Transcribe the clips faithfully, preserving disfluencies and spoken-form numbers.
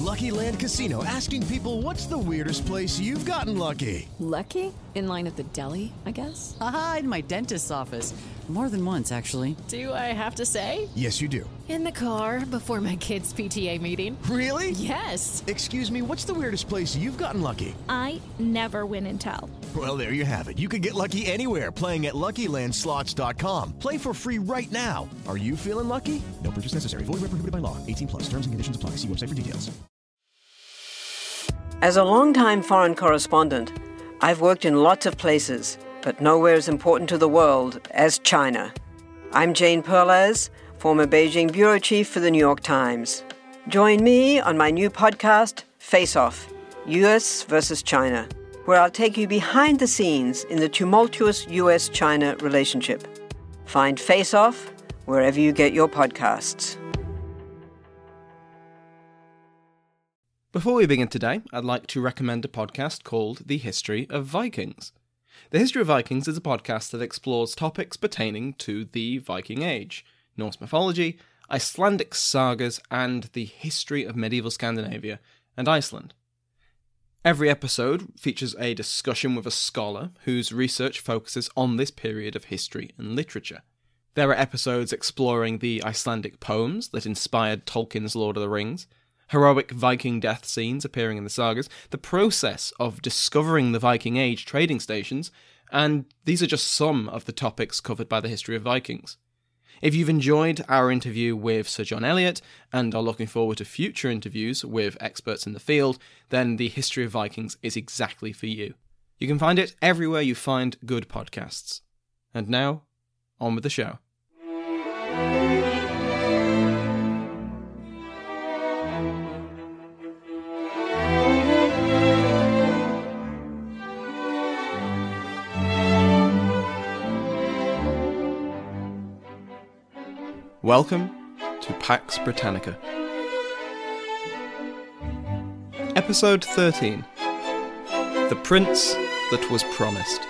Lucky Land Casino, asking people, what's the weirdest place you've gotten lucky? Lucky? In line at the deli, I guess? Aha, in my dentist's office. More than once, actually. Do I have to say? Yes, you do. In the car before my kids' P T A meeting. Really? Yes. Excuse me, what's the weirdest place you've gotten lucky? I never win and tell. Well, there you have it. You can get lucky anywhere, playing at Lucky Land Slots dot com. Play for free right now. Are you feeling lucky? No purchase necessary. Void where prohibited by law. eighteen plus. Terms and conditions apply. See website for details. As a longtime foreign correspondent, I've worked in lots of places, but nowhere as important to the world as China. I'm Jane Perlez, former Beijing bureau chief for the New York Times. Join me on my new podcast, Face Off, U S versus China, where I'll take you behind the scenes in the tumultuous U S China relationship. Find Face Off wherever you get your podcasts. Before we begin today, I'd like to recommend a podcast called The History of Vikings. The History of Vikings is a podcast that explores topics pertaining to the Viking Age, Norse mythology, Icelandic sagas, and the history of medieval Scandinavia and Iceland. Every episode features a discussion with a scholar whose research focuses on this period of history and literature. There are episodes exploring the Icelandic poems that inspired Tolkien's Lord of the Rings, heroic Viking death scenes appearing in the sagas, the process of discovering the Viking Age trading stations, and these are just some of the topics covered by the History of Vikings. If you've enjoyed our interview with Sir John Eliot and are looking forward to future interviews with experts in the field, then the History of Vikings is exactly for you. You can find it everywhere you find good podcasts. And now, on with the show. Welcome to Pax Britannica. Episode thirteen. The Prince That Was Promised.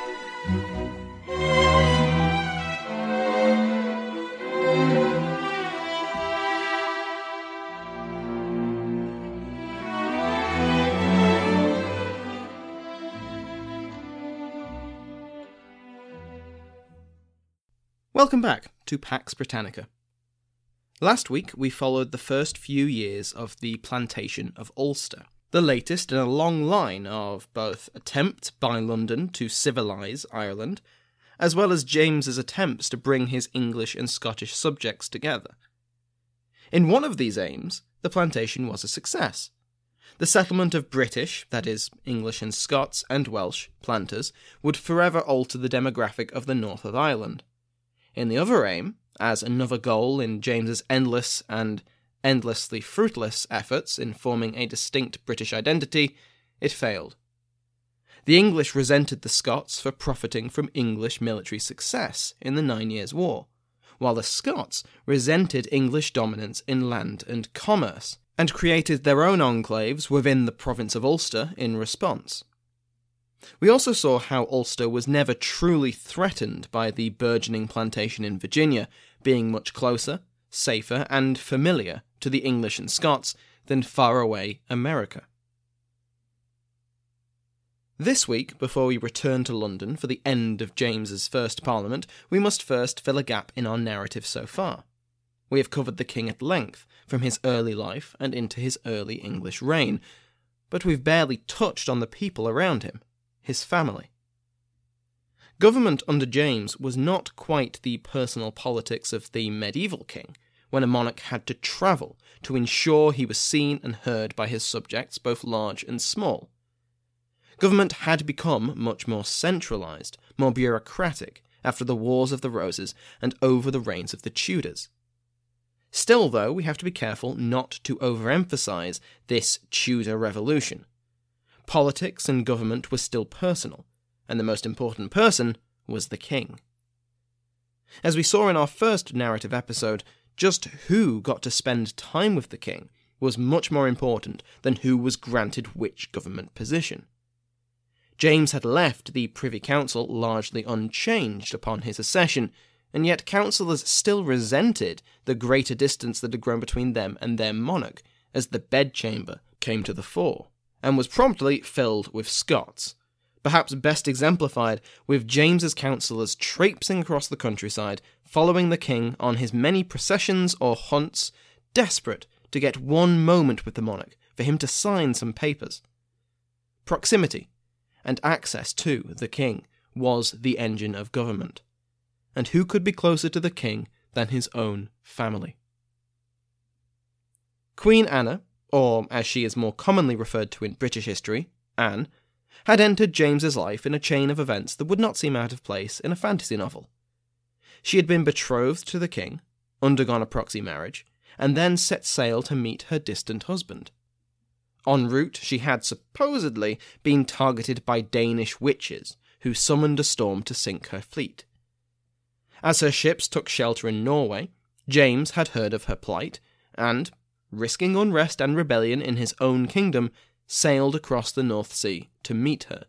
Welcome back to Pax Britannica. Last week, we followed the first few years of the plantation of Ulster, the latest in a long line of both attempts by London to civilise Ireland, as well as James's attempts to bring his English and Scottish subjects together. In one of these aims, the plantation was a success. The settlement of British, that is, English and Scots and Welsh, planters would forever alter the demographic of the north of Ireland. In the other aim, as another goal in James's endless and endlessly fruitless efforts in forming a distinct British identity, it failed. The English resented the Scots for profiting from English military success in the Nine Years' War, while the Scots resented English dominance in land and commerce, and created their own enclaves within the province of Ulster in response. We also saw how Ulster was never truly threatened by the burgeoning plantation in Virginia, being much closer, safer, and familiar to the English and Scots than faraway America. This week, before we return to London for the end of James's first Parliament, we must first fill a gap in our narrative so far. We have covered the king at length, from his early life and into his early English reign, but we've barely touched on the people around him. His family. Government under James was not quite the personal politics of the medieval king, when a monarch had to travel to ensure he was seen and heard by his subjects, both large and small. Government had become much more centralised, more bureaucratic, after the Wars of the Roses and over the reigns of the Tudors. Still, though, we have to be careful not to overemphasise this Tudor revolution. Politics and government were still personal, and the most important person was the king. As we saw in our first narrative episode, just who got to spend time with the king was much more important than who was granted which government position. James had left the Privy Council largely unchanged upon his accession, and yet councillors still resented the greater distance that had grown between them and their monarch, as the bedchamber came to the fore, and was promptly filled with Scots, perhaps best exemplified with James's councillors traipsing across the countryside, following the king on his many processions or hunts, desperate to get one moment with the monarch for him to sign some papers. Proximity and access to the king was the engine of government, and who could be closer to the king than his own family? Queen Anna, or as she is more commonly referred to in British history, Anne, had entered James's life in a chain of events that would not seem out of place in a fantasy novel. She had been betrothed to the king, undergone a proxy marriage, and then set sail to meet her distant husband. En route, she had supposedly been targeted by Danish witches, who summoned a storm to sink her fleet. As her ships took shelter in Norway, James had heard of her plight, and, risking unrest and rebellion in his own kingdom, sailed across the North Sea to meet her.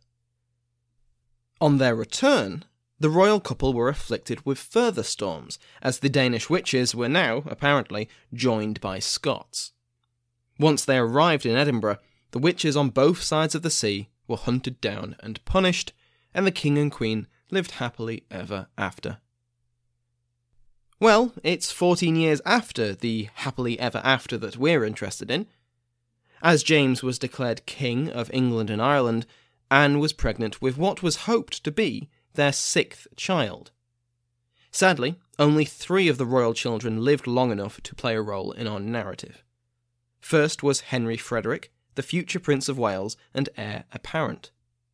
On their return, the royal couple were afflicted with further storms, as the Danish witches were now, apparently, joined by Scots. Once they arrived in Edinburgh, the witches on both sides of the sea were hunted down and punished, and the king and queen lived happily ever after. Well, it's fourteen years after the happily ever after that we're interested in. As James was declared King of England and Ireland, Anne was pregnant with what was hoped to be their sixth child. Sadly, only three of the royal children lived long enough to play a role in our narrative. First was Henry Frederick, the future Prince of Wales and heir apparent.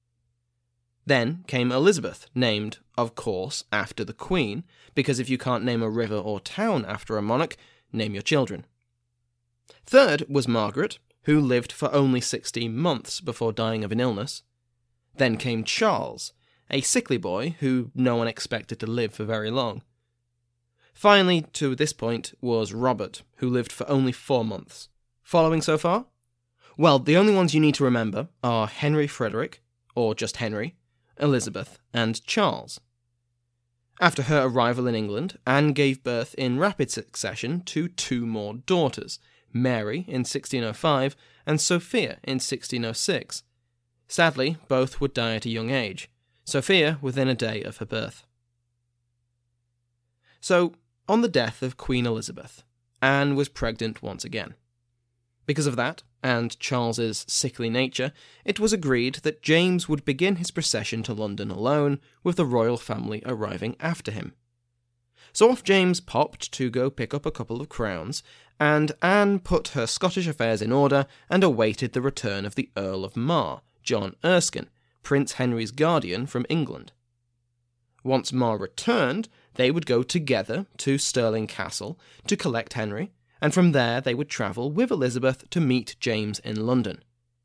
Then came Elizabeth, named, of course, after the Queen, because if you can't name a river or town after a monarch, name your children. Third was Margaret, who lived for only sixteen months before dying of an illness. Then came Charles, a sickly boy who no one expected to live for very long. Finally, to this point, was Robert, who lived for only four months. Following so far? Well, the only ones you need to remember are Henry Frederick, or just Henry, Elizabeth, and Charles. After her arrival in England, Anne gave birth in rapid succession to two more daughters, Mary in sixteen oh five and Sophia in sixteen oh six. Sadly, both would die at a young age, Sophia within a day of her birth. So, on the death of Queen Elizabeth, Anne was pregnant once again. Because of that, and Charles's sickly nature, it was agreed that James would begin his procession to London alone, with the royal family arriving after him. So off James popped to go pick up a couple of crowns, and Anne put her Scottish affairs in order and awaited the return of the Earl of Mar, John Erskine, Prince Henry's guardian from England. Once Mar returned, they would go together to Stirling Castle to collect Henry, and from there they would travel with Elizabeth to meet James in London.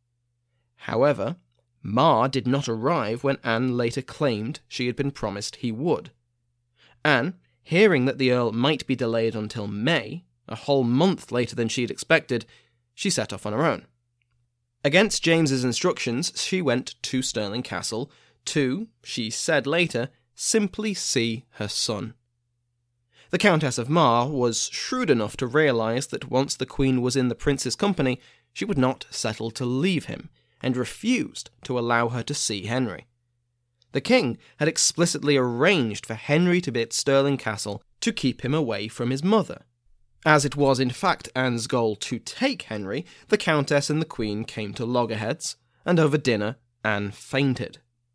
However, Mar did not arrive when Anne later claimed she had been promised he would. Anne, hearing that the Earl might be delayed until May, a whole month later than she had expected, she set off on her own. Against James's instructions, she went to Stirling Castle to, she said later, simply see her son. The Countess of Mar was shrewd enough to realise that once the Queen was in the Prince's company, she would not settle to leave him, and refused to allow her to see Henry. The King had explicitly arranged for Henry to be at Stirling Castle to keep him away from his mother. As it was in fact Anne's goal to take Henry, the Countess and the Queen came to loggerheads, and over dinner Anne fainted.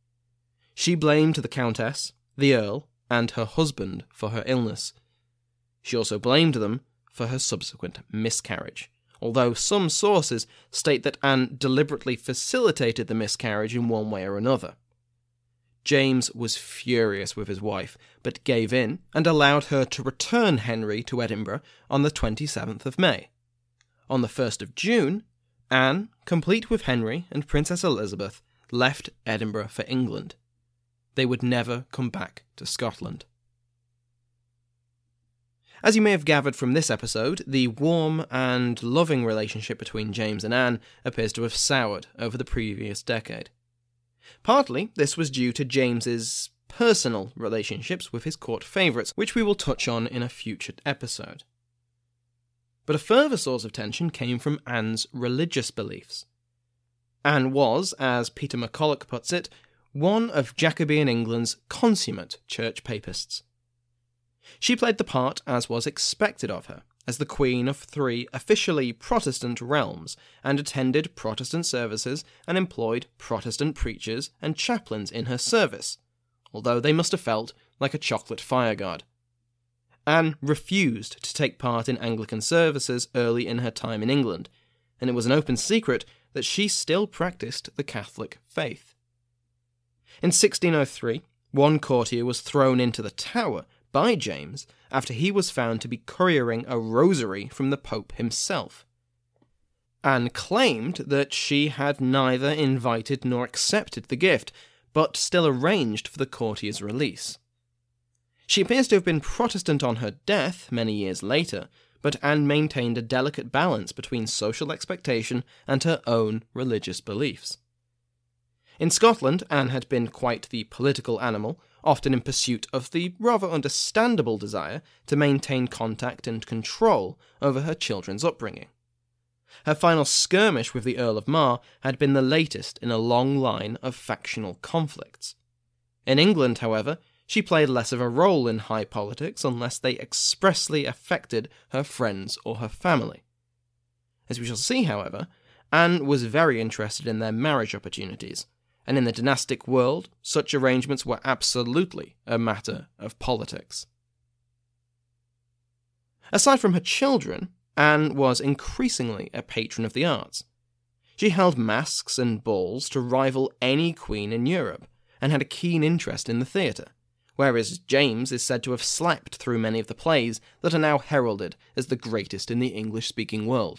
She blamed the Countess, the Earl, and her husband for her illness. She also blamed them for her subsequent miscarriage, although some sources state that Anne deliberately facilitated the miscarriage in one way or another. James was furious with his wife, but gave in and allowed her to return Henry to Edinburgh on the twenty-seventh of May. On the first of June, Anne, complete with Henry and Princess Elizabeth, left Edinburgh for England. They would never come back to Scotland. As you may have gathered from this episode, the warm and loving relationship between James and Anne appears to have soured over the previous decade. Partly, this was due to James's personal relationships with his court favourites, which we will touch on in a future episode. But a further source of tension came from Anne's religious beliefs. Anne was, as Peter McCulloch puts it, one of Jacobean England's consummate church papists. She played the part as was expected of her, as the queen of three officially Protestant realms, and attended Protestant services and employed Protestant preachers and chaplains in her service, although they must have felt like a chocolate fireguard. Anne refused to take part in Anglican services early in her time in England, and it was an open secret that she still practiced the Catholic faith. In sixteen oh three, one courtier was thrown into the Tower by James after he was found to be couriering a rosary from the Pope himself. Anne claimed that she had neither invited nor accepted the gift, but still arranged for the courtier's release. She appears to have been Protestant on her death many years later, but Anne maintained a delicate balance between social expectation and her own religious beliefs. In Scotland, Anne had been quite the political animal, often in pursuit of the rather understandable desire to maintain contact and control over her children's upbringing. Her final skirmish with the Earl of Mar had been the latest in a long line of factional conflicts. In England, however, she played less of a role in high politics unless they expressly affected her friends or her family. As we shall see, however, Anne was very interested in their marriage opportunities, and in the dynastic world, such arrangements were absolutely a matter of politics. Aside from her children, Anne was increasingly a patron of the arts. She held masques and balls to rival any queen in Europe, and had a keen interest in the theatre, whereas James is said to have slept through many of the plays that are now heralded as the greatest in the English-speaking world.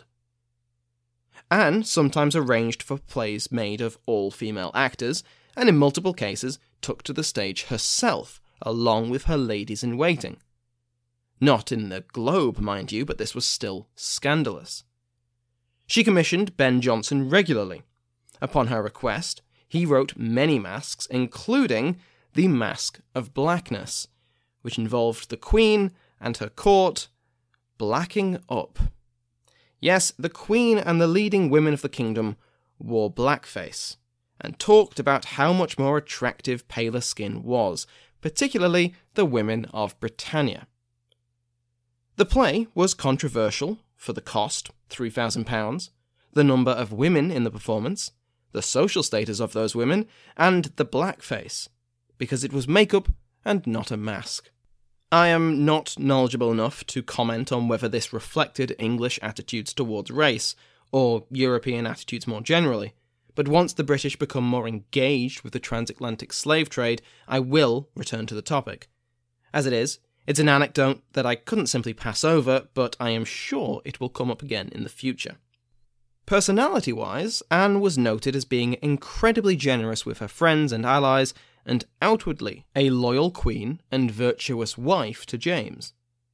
Anne sometimes arranged for plays made of all-female actors, and in multiple cases took to the stage herself, along with her ladies-in-waiting. Not in the Globe, mind you, but this was still scandalous. She commissioned Ben Jonson regularly. Upon her request, he wrote many masques, including The Masque of Blackness, which involved the Queen and her court blacking up. Yes, the Queen and the leading women of the kingdom wore blackface, and talked about how much more attractive paler skin was, particularly the women of Britannia. The play was controversial for the cost, three thousand pounds, the number of women in the performance, the social status of those women, and the blackface, because it was makeup and not a mask. I am not knowledgeable enough to comment on whether this reflected English attitudes towards race, or European attitudes more generally, but once the British become more engaged with the transatlantic slave trade, I will return to the topic. As it is, it's an anecdote that I couldn't simply pass over, but I am sure it will come up again in the future. Personality-wise, Anne was noted as being incredibly generous with her friends and allies, and outwardly a loyal queen and virtuous wife to James.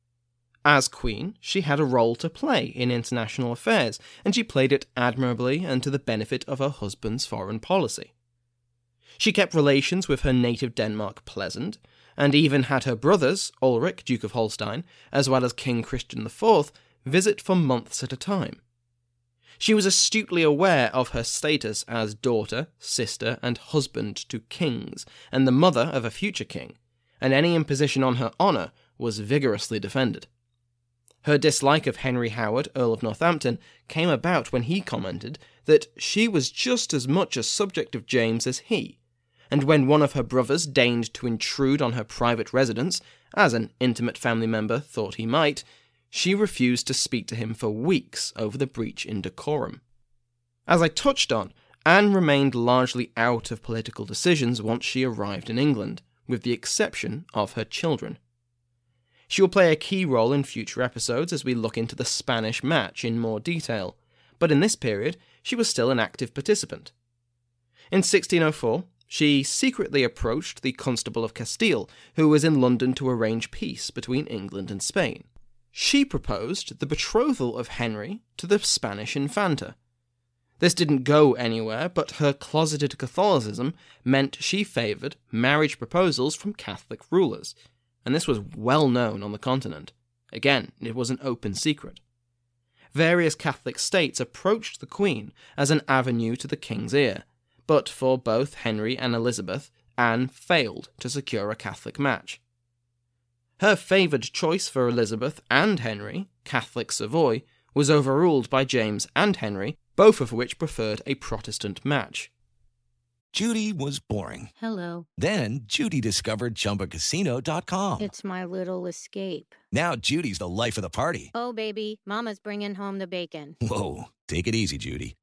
As queen, she had a role to play in international affairs, and she played it admirably and to the benefit of her husband's foreign policy. She kept relations with her native Denmark pleasant, and even had her brothers, Ulrich, Duke of Holstein, as well as King Christian the Fourth, visit for months at a time. She was astutely aware of her status as daughter, sister, and husband to kings, and the mother of a future king, and any imposition on her honour was vigorously defended. Her dislike of Henry Howard, Earl of Northampton, came about when he commented that she was just as much a subject of James as he, and when one of her brothers deigned to intrude on her private residence, as an intimate family member thought he might, she refused to speak to him for weeks over the breach in decorum. As I touched on, Anne remained largely out of political decisions once she arrived in England, with the exception of her children. She will play a key role in future episodes as we look into the Spanish match in more detail, but in this period she was still an active participant. In sixteen oh four, she secretly approached the Constable of Castile, who was in London to arrange peace between England and Spain. She proposed the betrothal of Henry to the Spanish Infanta. This didn't go anywhere, but her closeted Catholicism meant she favoured marriage proposals from Catholic rulers, and this was well known on the continent. Again, it was an open secret. various Catholic states approached the Queen as an avenue to the king's ear, but for both Henry and Elizabeth, Anne failed to secure a Catholic match. Her favoured choice for Elizabeth and Henry, Catholic Savoy, was overruled by James and Henry, both of which preferred a Protestant match. Judy was boring. Hello. Then Judy discovered Chumba Casino dot com. It's my little escape. Now Judy's the life of the party. Oh, baby, mama's bringing home the bacon. Whoa, take it easy, Judy.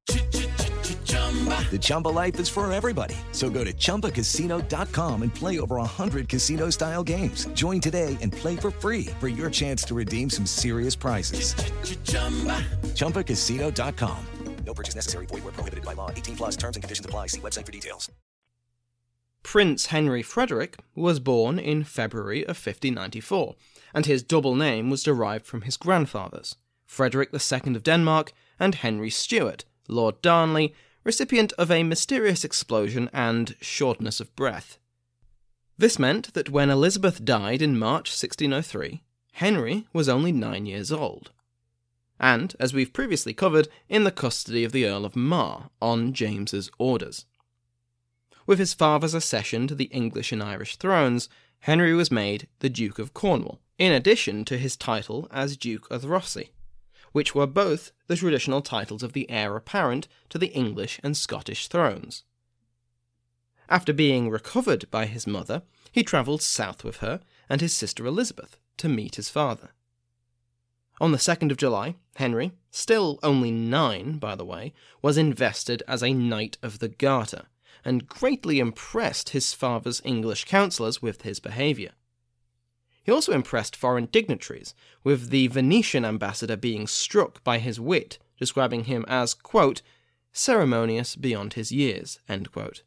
The Chumba life is for everybody. So go to Chumba Casino dot com and play over one hundred casino-style games. Join today and play for free for your chance to redeem some serious prizes. Chumba Casino dot com. No purchase necessary. Void where prohibited by law. eighteen plus terms and conditions apply. See website for details. Prince Henry Frederick was born in February of fifteen ninety-four, and his double name was derived from his grandfathers, Frederick the Second of Denmark and Henry Stuart, Lord Darnley, recipient of a mysterious explosion and shortness of breath. This meant that when Elizabeth died in March sixteen oh three, Henry was only nine years old, and, as we've previously covered, in the custody of the Earl of Mar on James's orders. With his father's accession to the English and Irish thrones, Henry was made the Duke of Cornwall, in addition to his title as Duke of Rothesay, which were both the traditional titles of the heir apparent to the English and Scottish thrones. After being recovered by his mother, he travelled south with her and his sister Elizabeth to meet his father. On the second of July, Henry, still only nine, by the way, was invested as a Knight of the Garter, and greatly impressed his father's English councillors with his behaviour. He also impressed foreign dignitaries, with the Venetian ambassador being struck by his wit, describing him as, quote, ceremonious beyond his years, end quote.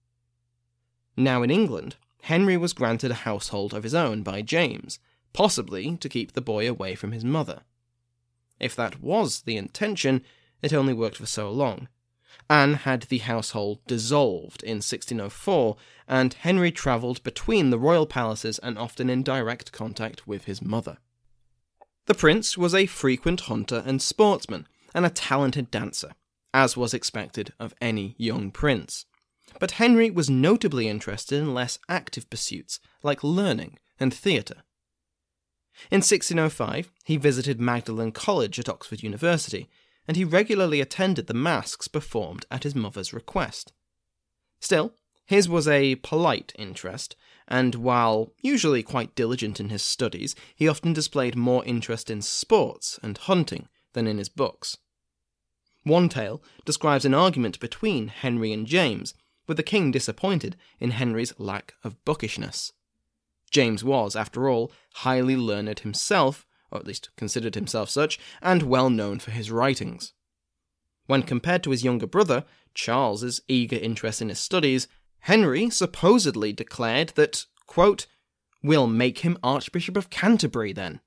Now in England, Henry was granted a household of his own by James, possibly to keep the boy away from his mother. If that was the intention, it only worked for so long. Anne had the household dissolved in sixteen oh four, and Henry travelled between the royal palaces and often in direct contact with his mother. The prince was a frequent hunter and sportsman, and a talented dancer, as was expected of any young prince. But Henry was notably interested in less active pursuits, like learning and theatre. In sixteen oh five, he visited Magdalen College at Oxford University, and he regularly attended the masques performed at his mother's request. Still, his was a polite interest, and while usually quite diligent in his studies, he often displayed more interest in sports and hunting than in his books. One tale describes an argument between Henry and James, with the king disappointed in Henry's lack of bookishness. James was, after all, highly learned himself, or at least considered himself such, and well known for his writings. When compared to his younger brother, Charles's eager interest in his studies, Henry supposedly declared that, quote, we'll make him Archbishop of Canterbury then.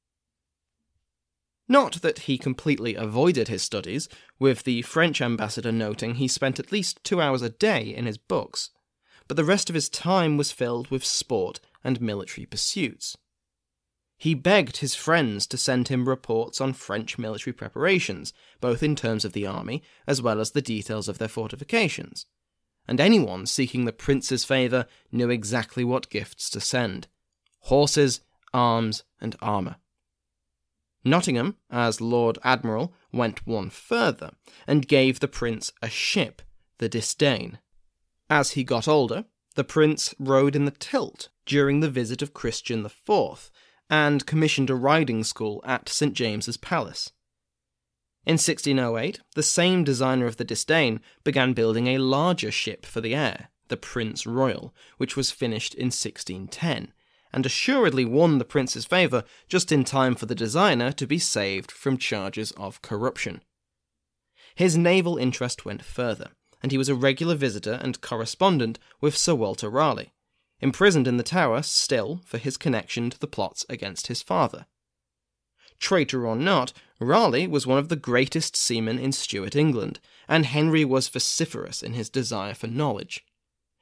Not that he completely avoided his studies, with the French ambassador noting he spent at least two hours a day in his books, but the rest of his time was filled with sport and military pursuits. He begged his friends to send him reports on French military preparations, both in terms of the army as well as the details of their fortifications, and anyone seeking the prince's favour knew exactly what gifts to send: horses, arms, and armour. Nottingham, as Lord Admiral, went one further, and gave the prince a ship, the Disdain. As he got older, the prince rode in the tilt during the visit of Christian the Fourth, and commissioned a riding school at Saint James's Palace. In sixteen oh eight, the same designer of the Disdain began building a larger ship for the heir, the Prince Royal, which was finished in sixteen ten, and assuredly won the prince's favour just in time for the designer to be saved from charges of corruption. His naval interest went further, and he was a regular visitor and correspondent with Sir Walter Raleigh, imprisoned in the Tower still for his connection to the plots against his father. Traitor or not, Raleigh was one of the greatest seamen in Stuart England, and Henry was vociferous in his desire for knowledge.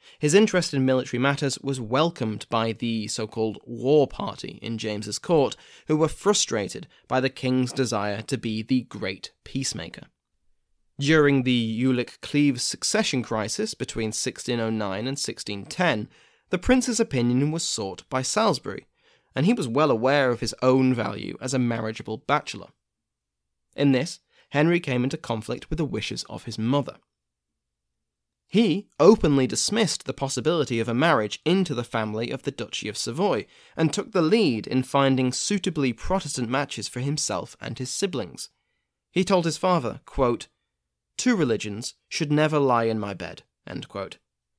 His interest in military matters was welcomed by the so-called war party in James's court, who were frustrated by the king's desire to be the great peacemaker. During the Ulick-Cleves succession crisis between sixteen oh nine and sixteen ten, the prince's opinion was sought by Salisbury, and he was well aware of his own value as a marriageable bachelor. In this, Henry came into conflict with the wishes of his mother. He openly dismissed the possibility of a marriage into the family of the Duchy of Savoy, and took the lead in finding suitably Protestant matches for himself and his siblings. He told his father, quote, "Two religions should never lie in my bed," end quote.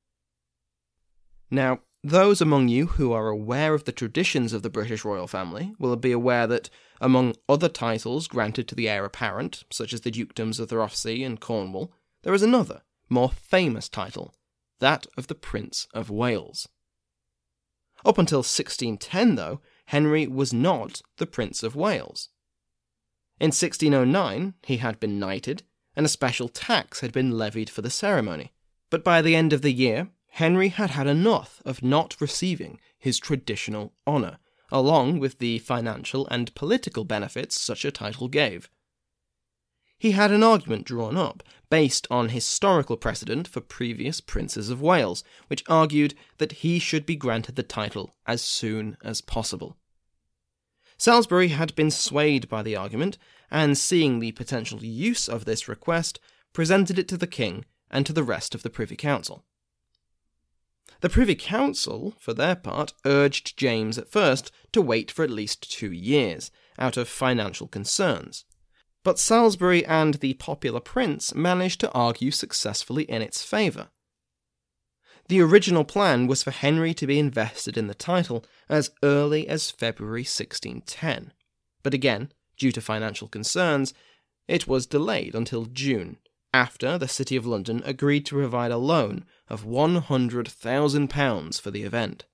Now, those among you who are aware of the traditions of the British royal family will be aware that, among other titles granted to the heir apparent, such as the dukedoms of the Rothesay and Cornwall, there is another, more famous title, that of the Prince of Wales. Up until sixteen ten, though, Henry was not the Prince of Wales. In sixteen oh nine, he had been knighted, and a special tax had been levied for the ceremony. But by the end of the year, Henry had had enough of not receiving his traditional honour, along with the financial and political benefits such a title gave. He had an argument drawn up, based on historical precedent for previous princes of Wales, which argued that he should be granted the title as soon as possible. Salisbury had been swayed by the argument, and seeing the potential use of this request, presented it to the king and to the rest of the Privy Council. The Privy Council, for their part, urged James at first to wait for at least two years, out of financial concerns. But Salisbury and the popular prince managed to argue successfully in its favour. The original plan was for Henry to be invested in the title as early as February sixteen ten, but again, due to financial concerns, it was delayed until June, after the City of London agreed to provide a loan of one hundred thousand pounds for the event.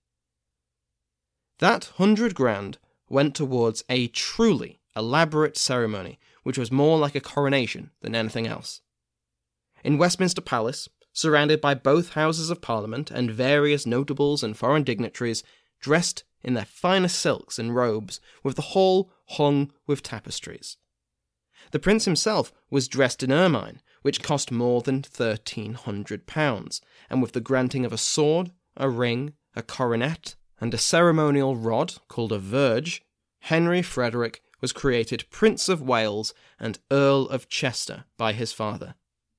That hundred grand went towards a truly elaborate ceremony, which was more like a coronation than anything else. In Westminster Palace, surrounded by both Houses of Parliament and various notables and foreign dignitaries, dressed in their finest silks and robes, with the hall hung with tapestries. The prince himself was dressed in ermine, which cost more than thirteen hundred pounds, and with the granting of a sword, a ring, a coronet, and a ceremonial rod called a verge, Henry Frederick was created Prince of Wales and Earl of Chester by his father.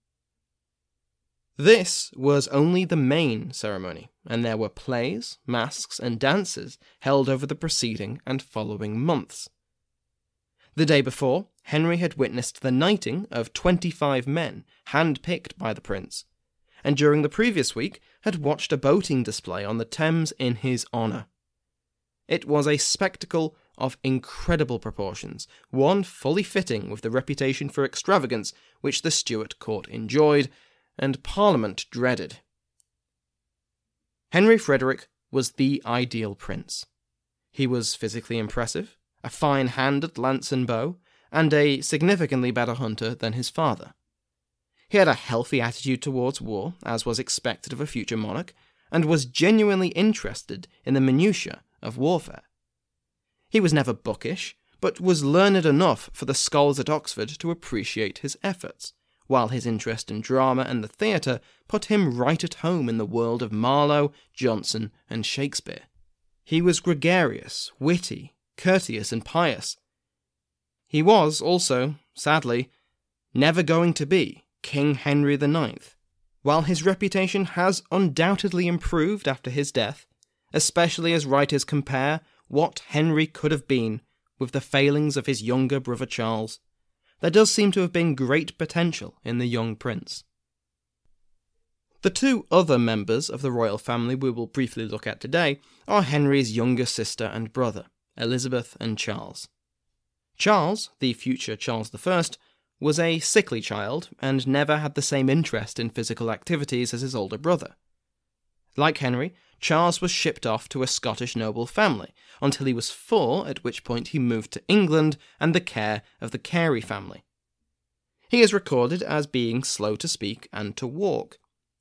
This was only the main ceremony, and there were plays, masques, and dances held over the preceding and following months. The day before, Henry had witnessed the knighting of twenty-five men, hand-picked by the prince, and during the previous week had watched a boating display on the Thames in his honour. It was a spectacle of incredible proportions, one fully fitting with the reputation for extravagance which the Stuart court enjoyed, and Parliament dreaded. Henry Frederick was the ideal prince. He was physically impressive, a fine hand at lance and bow, and a significantly better hunter than his father. He had a healthy attitude towards war, as was expected of a future monarch, and was genuinely interested in the minutiae of warfare. He was never bookish, but was learned enough for the scholars at Oxford to appreciate his efforts, while his interest in drama and the theatre put him right at home in the world of Marlowe, Jonson, and Shakespeare. He was gregarious, witty, courteous, and pious. He was also, sadly, never going to be King Henry the Ninth, while his reputation has undoubtedly improved after his death, especially as writers compare what Henry could have been with the failings of his younger brother Charles. There does seem to have been great potential in the young prince. The two other members of the royal family we will briefly look at today are Henry's younger sister and brother, Elizabeth and Charles. Charles, the future Charles the First, was a sickly child and never had the same interest in physical activities as his older brother. Like Henry, Charles was shipped off to a Scottish noble family until he was four, at which point he moved to England and the care of the Carey family. He is recorded as being slow to speak and to walk.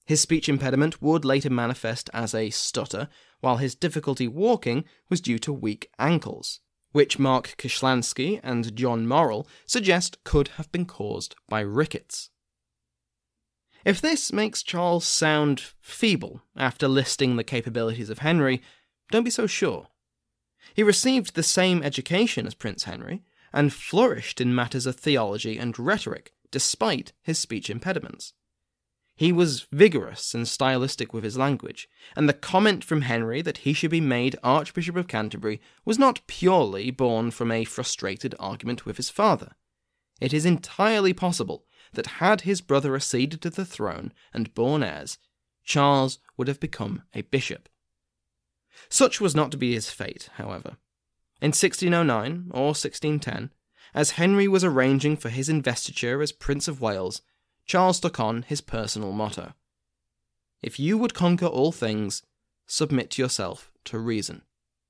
His speech impediment would later manifest as a stutter, while his difficulty walking was due to weak ankles, which Mark Kishlansky and John Morrell suggest could have been caused by rickets. If this makes Charles sound feeble after listing the capabilities of Henry, don't be so sure. He received the same education as Prince Henry, and flourished in matters of theology and rhetoric, despite his speech impediments. He was vigorous and stylistic with his language, and the comment from Henry that he should be made Archbishop of Canterbury was not purely born from a frustrated argument with his father. It is entirely possible that had his brother acceded to the throne and borne heirs, Charles would have become a bishop. Such was not to be his fate, however. In sixteen oh nine, or sixteen ten, as Henry was arranging for his investiture as Prince of Wales, Charles took on his personal motto: "If you would conquer all things, submit yourself to reason."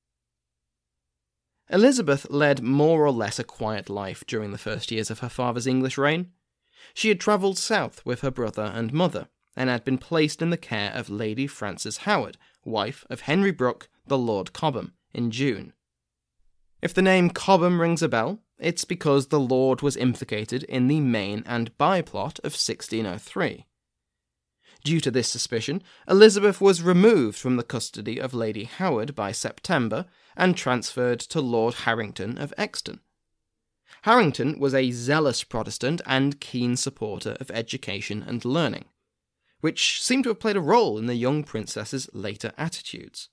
Elizabeth led more or less a quiet life during the first years of her father's English reign. She had travelled south with her brother and mother, and had been placed in the care of Lady Frances Howard, wife of Henry Brooke, the Lord Cobham, in June. If the name Cobham rings a bell, it's because the Lord was implicated in the main and by-plot of sixteen oh three. Due to this suspicion, Elizabeth was removed from the custody of Lady Howard by September and transferred to Lord Harrington of Exton. Harrington was a zealous Protestant and keen supporter of education and learning, which seemed to have played a role in the young princess's later attitudes.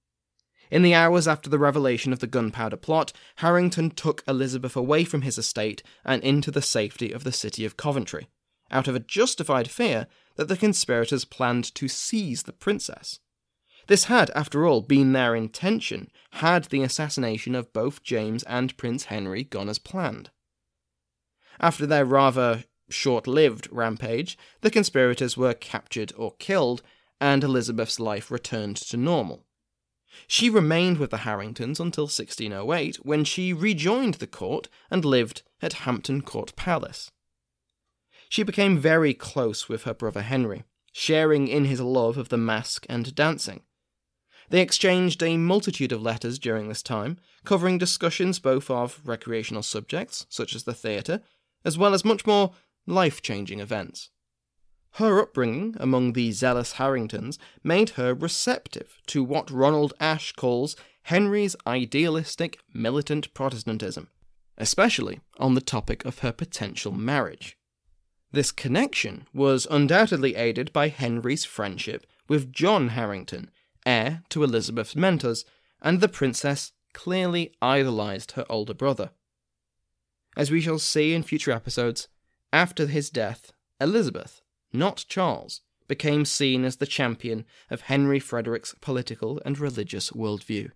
In the hours after the revelation of the Gunpowder Plot, Harrington took Elizabeth away from his estate and into the safety of the city of Coventry, out of a justified fear that the conspirators planned to seize the princess. This had, after all, been their intention, had the assassination of both James and Prince Henry gone as planned. After their rather short-lived rampage, the conspirators were captured or killed, and Elizabeth's life returned to normal. She remained with the Harringtons until sixteen oh eight, when she rejoined the court and lived at Hampton Court Palace. She became very close with her brother Henry, sharing in his love of the masque and dancing. They exchanged a multitude of letters during this time, covering discussions both of recreational subjects, such as the theatre, as well as much more life-changing events. Her upbringing among the zealous Harringtons made her receptive to what Ronald Ashe calls Henry's idealistic militant Protestantism, especially on the topic of her potential marriage. This connection was undoubtedly aided by Henry's friendship with John Harrington, heir to Elizabeth's mentors, and the princess clearly idolised her older brother. As we shall see in future episodes, after his death, Elizabeth, not Charles, became seen as the champion of Henry Frederick's political and religious worldview.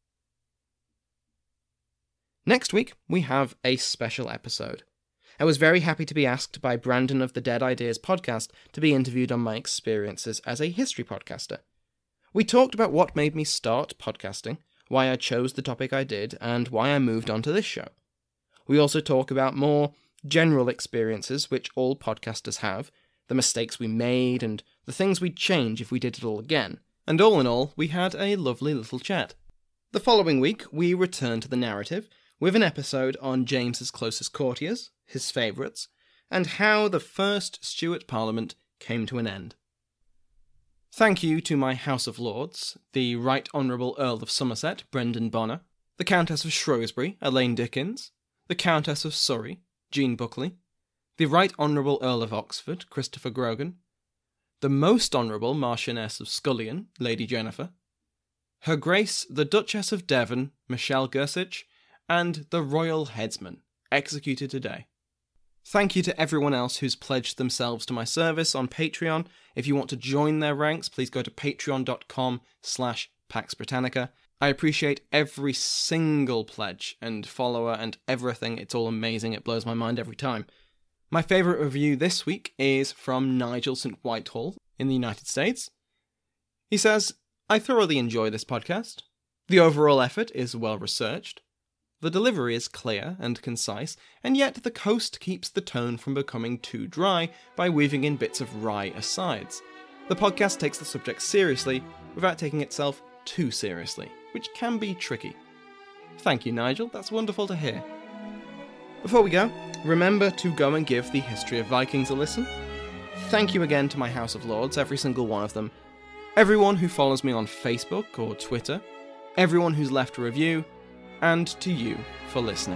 Next week, we have a special episode. I was very happy to be asked by Brandon of the Dead Ideas podcast to be interviewed on my experiences as a history podcaster. We talked about what made me start podcasting, why I chose the topic I did, and why I moved on to this show. We also talk about more general experiences which all podcasters have, the mistakes we made, and the things we'd change if we did it all again. And all in all, we had a lovely little chat. The following week, we return to the narrative with an episode on James's closest courtiers, his favourites, and how the first Stuart Parliament came to an end. Thank you to my House of Lords, the Right Honourable Earl of Somerset, Brendan Bonner, the Countess of Shrewsbury, Elaine Dickens, the Countess of Surrey, Jean Buckley, the Right Honourable Earl of Oxford, Christopher Grogan, the Most Honourable Marchioness of Scullion, Lady Jennifer, Her Grace the Duchess of Devon, Michelle Gersich, and the Royal Headsman, executed today. Thank you to everyone else who's pledged themselves to my service on Patreon. If you want to join their ranks, please go to patreon.com slash Pax Britannica. I appreciate every single pledge and follower and everything. It's all amazing. It blows my mind every time. My favourite review this week is from Nigel Saint Whitehall in the United States. He says, I thoroughly enjoy this podcast. The overall effort is well researched. The delivery is clear and concise, and yet the coast keeps the tone from becoming too dry by weaving in bits of wry asides. The podcast takes the subject seriously without taking itself too seriously, which can be tricky. Thank you, Nigel, that's wonderful to hear. Before we go, remember to go and give the History of Vikings a listen. Thank you again to my House of Lords, every single one of them, everyone who follows me on Facebook or Twitter, everyone who's left a review, and to you for listening.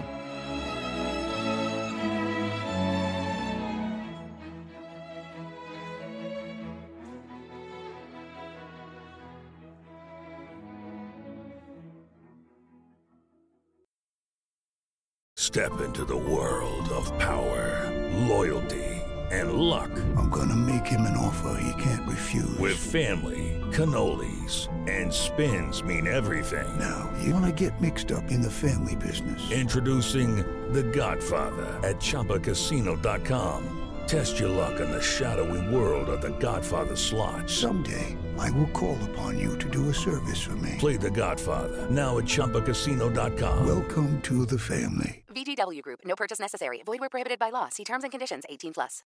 Step into the world of power, loyalty, and luck. I'm gonna make him an offer he can't refuse. With family, cannolis, and spins mean everything. Now, you wanna get mixed up in the family business. Introducing The Godfather at Chumba Casino dot com. Test your luck in the shadowy world of The Godfather slot. Someday, I will call upon you to do a service for me. Play The Godfather, now at Chumba Casino dot com. Welcome to the family. V G W Group. No purchase necessary. Void where prohibited by law. See terms and conditions. eighteen plus.